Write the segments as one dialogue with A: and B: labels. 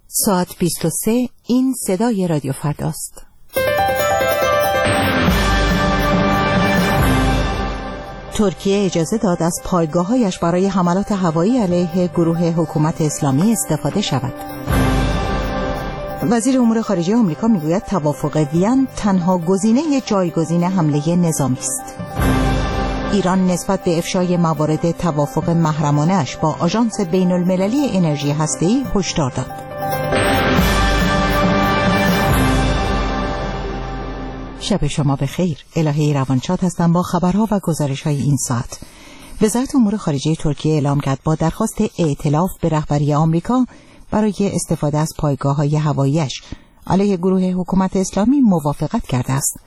A: ساعت 23. این صدای رادیو فرداست. ترکیه اجازه داد از پایگاه‌هایش برای حملات هوایی علیه گروه حکومت اسلامی استفاده شود. وزیر امور خارجه آمریکا میگوید توافق وین تنها گزینه جایگزین حمله نظامی است. ایران نسبت به افشای موارد توافق محرمانه‌اش با آژانس بین‌المللی انرژی هسته‌ای هشدار داد. شب شما بخیر. الهی روانشاد هستم با خبرها و گزارش‌های این ساعت. وزارت امور خارجه ترکیه اعلام کرد با درخواست ائتلاف به رهبری آمریکا برای استفاده از پایگاه‌های هوایی‌اش علیه گروه حکومت اسلامی موافقت کرده است.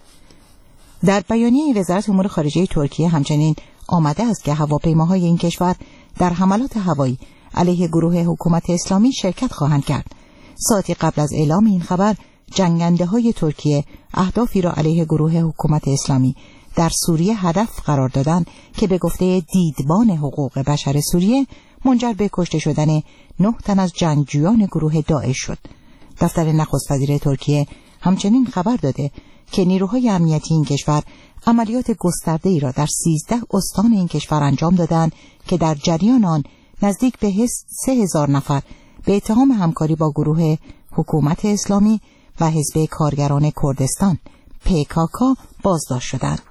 A: در بیانیه وزارت امور خارجه ترکیه همچنین آمده است که هواپیماهای این کشور در حملات هوایی علیه گروه حکومت اسلامی شرکت خواهند کرد. ساعتی قبل از اعلام این خبر، جنگنده‌های ترکیه اهدافی را علیه گروه حکومت اسلامی در سوریه هدف قرار دادند که به گفته دیدبان حقوق بشر سوریه منجر به کشته شدن 9 تن از جنگجویان گروه داعش شد. دفتر نخست وزیر ترکیه همچنین خبر داده که نیروهای امنیتی این کشور عملیات گسترده‌ای را در 13 استان این کشور انجام دادند که در جریان آن نزدیک به 3000 نفر به اتهام همکاری با گروه حکومت اسلامی و حزب کارگران کردستان PKK بازداشت شدند.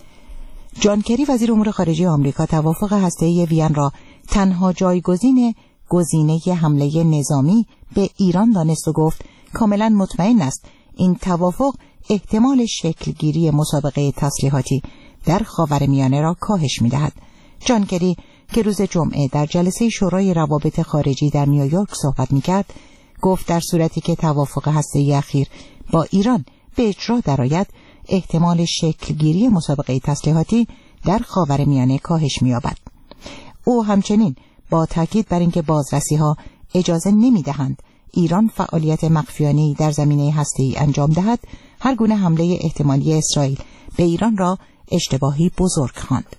A: جان کری وزیر امور خارجه آمریکا توافق هسته‌ای وین را تنها جایگزین گزینه حمله نظامی به ایران دانست و گفت کاملا مطمئن است این توافق احتمال شکلگیری مسابقه تسلیحاتی در خاورمیانه را کاهش می‌دهد. جان کری که روز جمعه در جلسه شورای روابط خارجی در نیویورک صحبت می‌کرد، گفت در صورتی که توافق هسته‌ای اخیر با ایران به اجرا درآید، احتمال شکلگیری مسابقه تسلیحاتی در خاورمیانه کاهش می‌یابد. او همچنین با تاکید بر اینکه بازرسی‌ها اجازه نمی‌دهند ایران فعالیت مخفیانه‌ای در زمینه هسته‌ای انجام دهد، هر گونه حمله احتمالی اسرائیل به ایران را اشتباهی بزرگ خواند.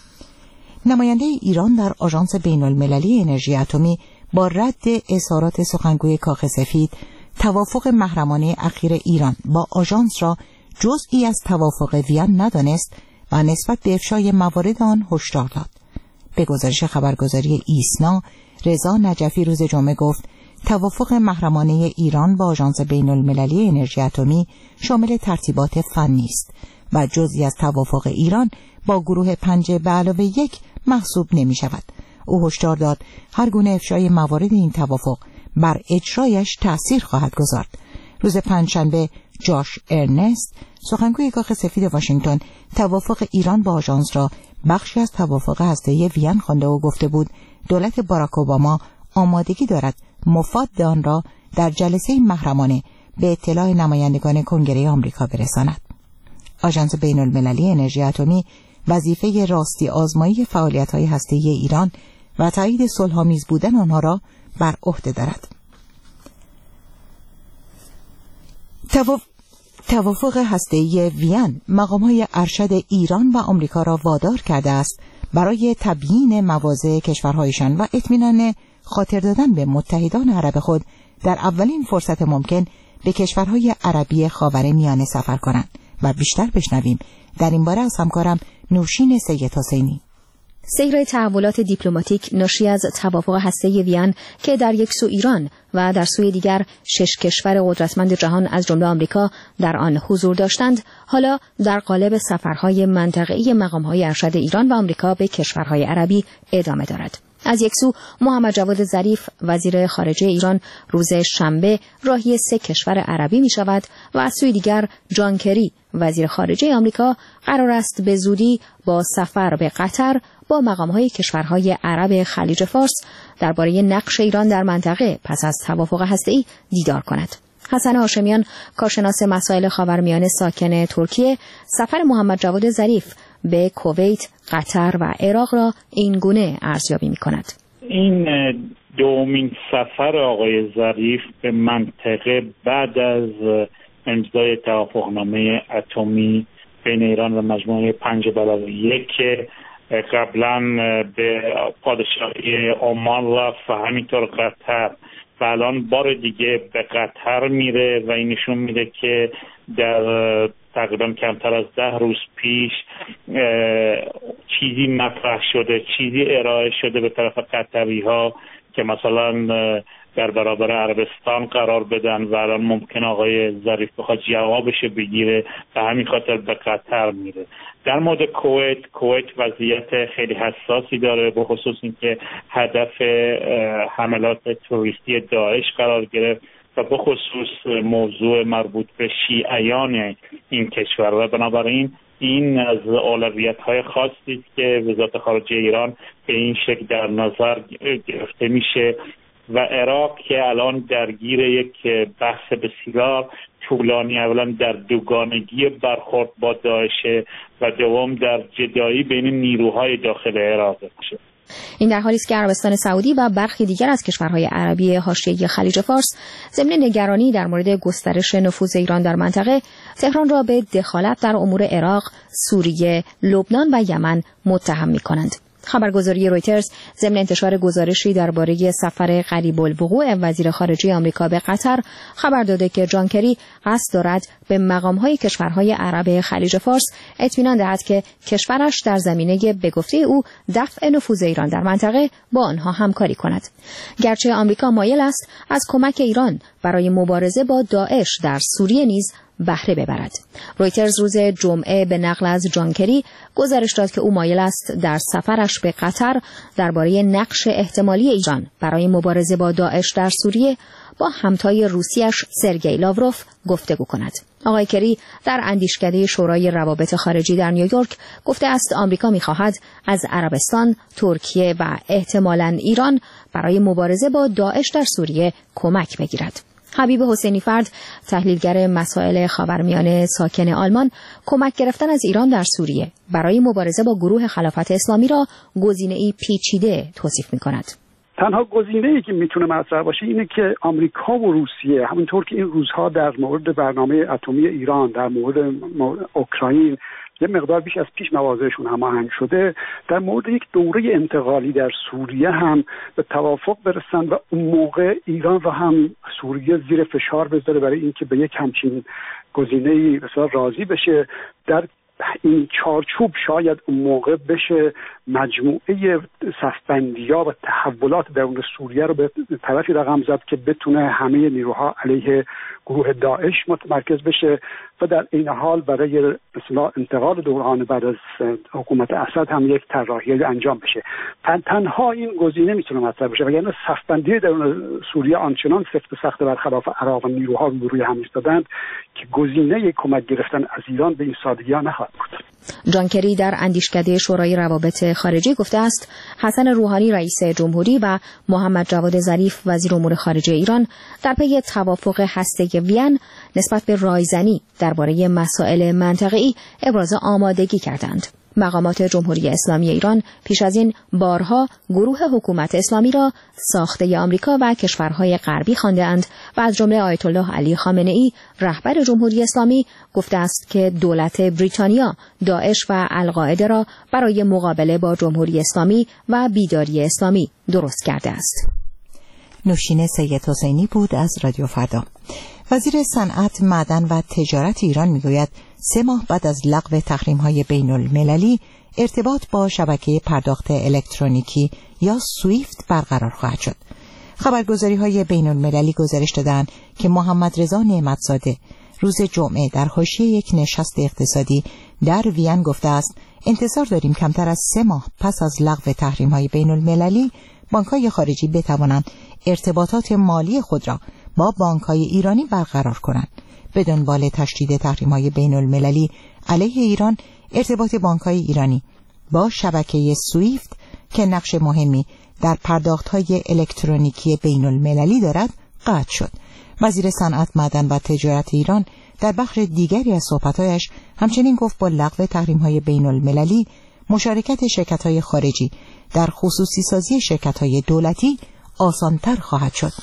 A: نماینده ایران در آژانس بین‌المللی انرژی اتمی با رد اظهارات سخنگوی کاخ سفید توافق محرمانه اخیر ایران با آژانس را جزئی از توافق وین ندانست و نسبت به افشای موارد آن هشدار داد. به گزارش خبرگزاری ایسنا، رضا نجفی روز جمعه گفت توافق محرمانه ایران با آژانس بین‌المللی انرژی اتمی شامل ترتیبات فنی است و جزئی از توافق ایران با گروه 5+1 محسوب نمی شود. او هشدار داد هر گونه افشای موارد این توافق بر اجرایش تأثیر خواهد گذارد. روز پنجشنبه جاش ارنست، سخنگوی کاخ سفید واشنگتن، توافق ایران با آژانس را بخشی از توافق هسته‌ای وین خوانده و گفته بود دولت باراک اوباما آمادگی دارد مفاد آن را در جلسه محرمانه به اطلاع نمایندگان کنگره آمریکا برساند. آژانس بین‌المللی انرژی اتمی وظیفه راستی آزمایی فعالیت‌های هسته‌ای ایران و تایید صلح‌آمیز بودن آنها را بر عهده دارد. توافق هسته‌ای وین مقام‌های ارشد ایران و آمریکا را وادار کرده است برای تبیین مواضع کشورهایشان و اطمینان خاطر دادن به متحدان عرب خود در اولین فرصت ممکن به کشورهای عربی خاورمیانه سفر کنند و بیشتر بشنویم در این باره از همکارم نوشین سید حسینی.
B: سیر تحولات دیپلماتیک ناشی از توافق هسته‌ای وین که در یک سو ایران و در سوی دیگر 6 کشور قدرتمند جهان از جمله آمریکا در آن حضور داشتند، حالا در قالب سفرهای منطقه‌ای مقام‌های ارشد ایران و آمریکا به کشورهای عربی ادامه دارد. از یک سو محمد جواد ظریف وزیر خارجه ایران روز شنبه راهی 3 کشور عربی می شود و از سوی دیگر جان کری وزیر خارجه آمریکا قرار است به زودی با سفر به قطر با مقام‌های کشورهای عرب خلیج فارس درباره نقش ایران در منطقه پس از توافق هسته‌ای دیدار کند. حسن هاشمیان، کارشناس مسائل خاورمیانه ساکن ترکیه، سفر محمد جواد ظریف به کویت، قطر و عراق را این گونه ارزیابی می‌کند.
C: این دومین سفر آقای ظریف به منطقه بعد از امضای توافقنامه اتمی بین ایران و مجموعه 5+1 که قبلا به پادشاهی عمان رفت و همینطور قطر و الان بار دیگه به قطر میره و این نشون میده که در تقریبا کمتر از 10 روز پیش چیزی مطرح شده، چیزی ارائه شده به طرف قطری ها که مثلا در برابر عربستان قرار بدن و الان ممکن آقای ظریف بخواد جوابش بگیره و همین خاطر به قطر میره. در مورد کویت وضعیت خیلی حساسی داره، به خصوص اینکه هدف حملات تروریستی داعش قرار گرفت و به خصوص موضوع مربوط به شیعیان این کشور و بنابراین این از اولویت‌های خاصی است که وزارت خارجه ایران به این شکل در نظر گرفته میشه و عراق که الان درگیر یک بحث بسیار طولانی اولا در دوگانگی برخورد با داعش و دوم در جدایی بین نیروهای داخل عراق میشه.
B: این در حالی است که عربستان سعودی و برخی دیگر از کشورهای عربی حاشیه خلیج فارس ضمن نگرانی در مورد گسترش نفوذ ایران در منطقه تهران را به دخالت در امور عراق، سوریه، لبنان و یمن متهم می‌کنند. خبرگزاری رویترز ضمن انتشار گزارشی درباره سفر قریب الوقوع وزیر خارجه آمریکا به قطر خبر داده که جان کری قصد دارد به مقام‌های کشورهای عرب خلیج فارس اطمینان دهد که کشورش در زمینه به گفته او دفع نفوذ ایران در منطقه با آنها همکاری کند. گرچه آمریکا مایل است از کمک ایران برای مبارزه با داعش در سوریه نیز بهره ببرد. رویترز روز جمعه به نقل از جان کری گزارش داد که او مایل است در سفرش به قطر درباره نقش احتمالی ایران برای مبارزه با داعش در سوریه با همتای روسیش سرگئی لاوروف گفتگو کند. آقای کری در اندیشکده شورای روابط خارجی در نیویورک گفته است آمریکا می‌خواهد از عربستان، ترکیه و احتمالاً ایران برای مبارزه با داعش در سوریه کمک بگیرد. حبیب حسینی فرد، تحلیلگر مسائل خاورمیانه ساکن آلمان، کمک گرفتن از ایران در سوریه برای مبارزه با گروه خلافت اسلامی را گزینه‌ای پیچیده توصیف می‌کند.
D: تنها گزینه‌ای که میتونه مطرح باشه اینه که آمریکا و روسیه، همونطور که این روزها در مورد برنامه اتمی ایران، در مورد اوکراین یه مقدار بیش از پیش مواضعشون هماهنگ شده، در مورد یک دوره انتقالی در سوریه هم به توافق برسن و اون موقع ایران را هم سوریه زیر فشار بذاره برای اینکه به یک همچین گزینه‌ای مثلا راضی بشه. در این چارچوب شاید اون موقع بشه مجموعه صفبندی‌ها و تحولات درون سوریه رو به طرفی رقم زد که بتونه همه نیروها علیه گروه داعش متمرکز بشه و در این حال برای مثلا انتقال دوران بعد از حکومت اسد هم یک طراحی انجام بشه. تنها این گزینه میتونه مطرح بشه، وگرنه صفبندی درون سوریه آنچنان سفت و سخت برخلاف عراق و نیروها روی هم ایستادند که گزینه کمک گرفتن از ایران به این سادگی نخواهد بود.
B: جان کری در اندیشکده شورای روابط خارجی گفته است حسن روحانی رئیس جمهوری و محمد جواد ظریف وزیر امور خارجه ایران در پی توافق هسته وین نسبت به رایزنی درباره مسائل منطقه‌ای ابراز آمادگی کردند. مقامات جمهوری اسلامی ایران پیش از این بارها گروه حکومت اسلامی را ساخته آمریکا و کشورهای غربی خوانده‌اند و از جمله آیت الله علی خامنه‌ای رهبر جمهوری اسلامی گفته است که دولت بریتانیا داعش و القاعده را برای مقابله با جمهوری اسلامی و بیداری اسلامی درست کرده است.
A: نوشین سید حسینی بود از رادیو فردا. وزیر صنعت، معدن و تجارت ایران میگوید 3 ماه بعد از لغو تحریم‌های بین‌المللی ارتباط با شبکه پرداخت الکترونیکی یا سویفت برقرار خواهد شد. خبرگزاری‌های بین‌المللی گزارش دادند که محمد رضا نعمت‌زاده روز جمعه در حاشیه یک نشست اقتصادی در وین گفته است انتظار داریم کمتر از 3 ماه پس از لغو تحریم‌های بین‌المللی بانک‌های خارجی بتوانند ارتباطات مالی خود را با بانک‌های ایرانی برقرار کنند. به دنبال تشدید تحریم‌های بین‌المللی علیه ایران، ارتباط بانک‌های ایرانی با شبکه سویفت که نقش مهمی در پرداخت‌های الکترونیکی بین‌المللی دارد، قطع شد. وزیر صنعت، معدن و تجارت ایران در بخش دیگری از صحبت‌هایش همچنین گفت با لغو تحریم‌های بین‌المللی مشارکت شرکت‌های خارجی در خصوصی سازی شرکت‌های دولتی آسان‌تر خواهد شد.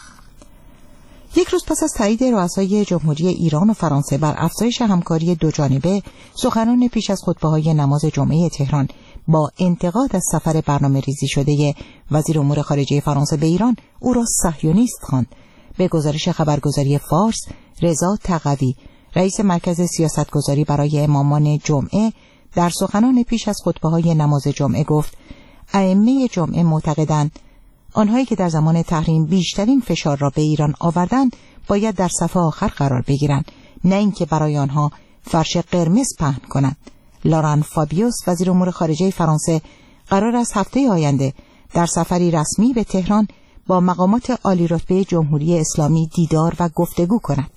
A: یک روز پس از تایید رؤسای جمهوری ایران و فرانسه بر افزایش همکاری دوجانبه، سخنان پیش از خطبه‌های نماز جمعه تهران با انتقاد از سفر برنامه ریزی شده وزیر امور خارجه فرانسه به ایران او را صهیونیست خواند. به گزارش خبرگزاری فارس، رضا تقوی، رئیس مرکز سیاستگذاری برای امامان جمعه، در سخنان پیش از خطبه‌های نماز جمعه گفت: ائمه جمعه معتقدند آنهایی که در زمان تحریم بیشترین فشار را به ایران آوردند باید در صف آخر قرار بگیرند، نه اینکه برای آنها فرش قرمز پهن کنند. لوران فابیوس، وزیر امور خارجه فرانسه، قرار است هفته آینده در سفری رسمی به تهران با مقامات عالی رتبه جمهوری اسلامی دیدار و گفتگو کند.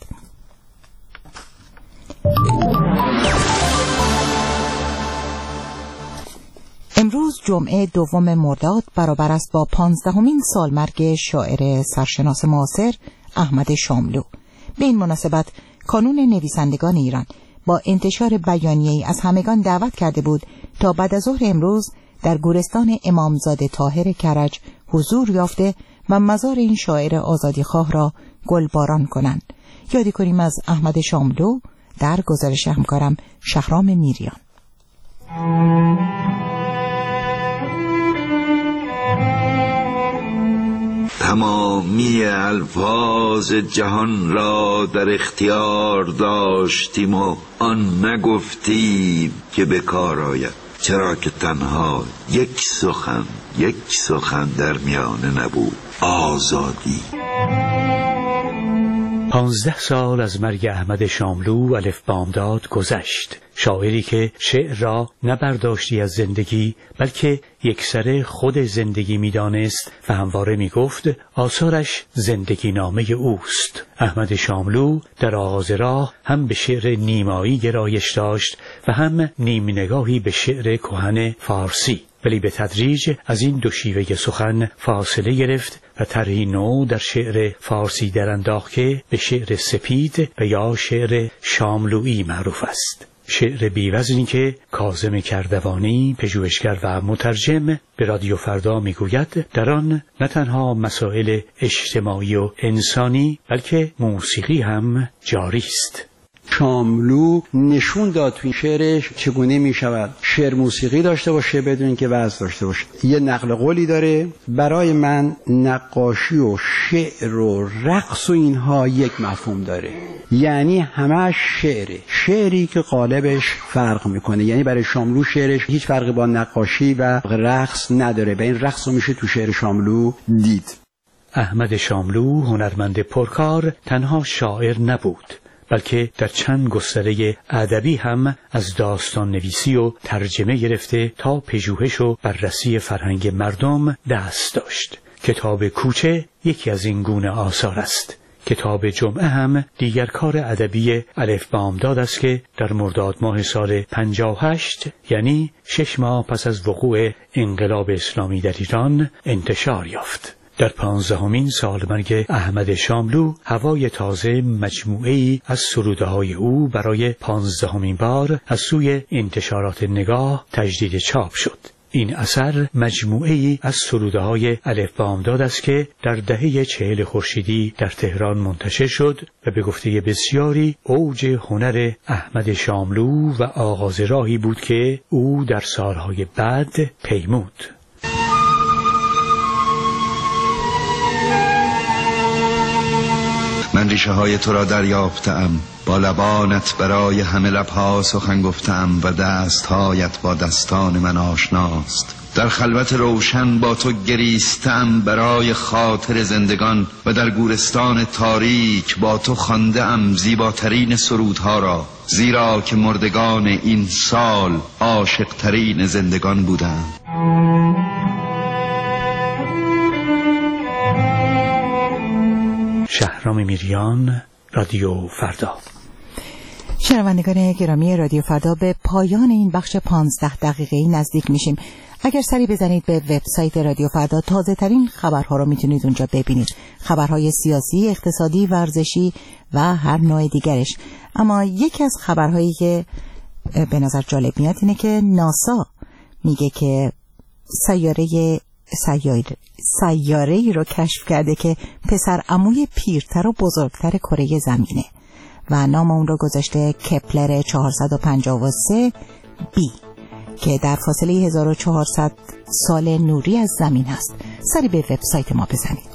A: امروز جمعه 2 مرداد برابر است با 15مین سالمرگ شاعر سرشناس معاصر احمد شاملو. به این مناسبت کانون نویسندگان ایران با انتشار بیانیه‌ای از همگان دعوت کرده بود تا بعد از ظهر امروز در گورستان امامزاده طاهر کرج حضور یافته و مزار این شاعر آزادیخواه را گلباران کنند. یادی کنیم از احمد شاملو در گزارش همکارم شهرام میریان.
E: تمامی الفاظ جهان را در اختیار داشتیم و آن نگفتیم که به کار آید، چرا که تنها یک سخن در میانه نبود: آزادی.
F: 15 سال از مرگ احمد شاملو الف بامداد گذشت. شاعری که شعر را نه برداشتی از زندگی بلکه یکسره خود زندگی می‌دانست و همواره می‌گفت آثارش زندگی نامه اوست. احمد شاملو در آغاز راه هم به شعر نیمایی گرایش داشت و هم نیم نگاهی به شعر کهن فارسی، ولی به تدریج از این دو شیوه سخن فاصله گرفت و طرحی نو در شعر فارسی درانداخت که به شعر سپید و یا شعر شاملویی معروف است. شعر بی‌وزنی که کاظم کردوانی، پژوهشگر و مترجم، به رادیو فردا میگوید در آن نه تنها مسائل اجتماعی و انسانی بلکه موسیقی هم جاری است.
G: شاملو نشون داد تو این شعرش چگونه می شود شعر موسیقی داشته باشه بدون اینکه وزن داشته باشه. یه نقل قولی داره: برای من نقاشی و شعر و رقص و اینها یک مفهوم داره، یعنی همه شعری که قالبش فرق میکنه. یعنی برای شاملو شعرش هیچ فرقی با نقاشی و رقص نداره و این رقص رو میشه تو شعر شاملو دید.
F: احمد شاملو هنرمند پرکار تنها شاعر نبود بلکه در چند گستره ادبی هم از داستان نویسی و ترجمه گرفته تا پژوهش و بررسی فرهنگ مردم دست داشت. کتاب کوچه یکی از این گونه آثار است. کتاب جمعه هم دیگر کار ادبی الف بامداد است که در مرداد ماه سال 58 یعنی 6 ماه پس از وقوع انقلاب اسلامی در ایران انتشار یافت. در 15مین سالمرگ احمد شاملو هوای تازه مجموعه‌ای از سروده‌های او برای 15مین بار از سوی انتشارات نگاه تجدید چاپ شد. این اثر مجموعه‌ای از سروده‌های الف بامداد است که در دهه 40 خورشیدی در تهران منتشر شد و به گفته بسیاری اوج هنر احمد شاملو و آغاز راهی بود که او در سالهای بعد پیمود.
E: من ریشه های تو را دریافتم، با لبانت برای همه لبها سخن گفتم و دستهایت با دستان من آشناست. در خلوت روشن با تو گریستم برای خاطر زندگان و در گورستان تاریک با تو خوانده‌ام زیباترین سرودها را، زیرا که مردگان این سال عاشق‌ترین زندگان بودند.
F: شهرام میریان، رادیو فردا.
A: شنوندگان گرامی رادیو فردا، به پایان این بخش 15 دقیقه‌ای نزدیک میشیم. اگر سری بزنید به وبسایت رادیو فردا، تازه ترین خبرها رو میتونید اونجا ببینید. خبرهای سیاسی، اقتصادی، ورزشی و هر نوع دیگرش. اما یکی از خبرهایی که به نظر جالب میاد اینه که ناسا میگه که سیاره‌ای رو کشف کرده که پسر عموی پیرتر و بزرگتر کره زمینه و نام اون رو گذاشته کپلر 453 b. که در فاصله 1400 سال نوری از زمین است. سری به وبسایت ما بزنید.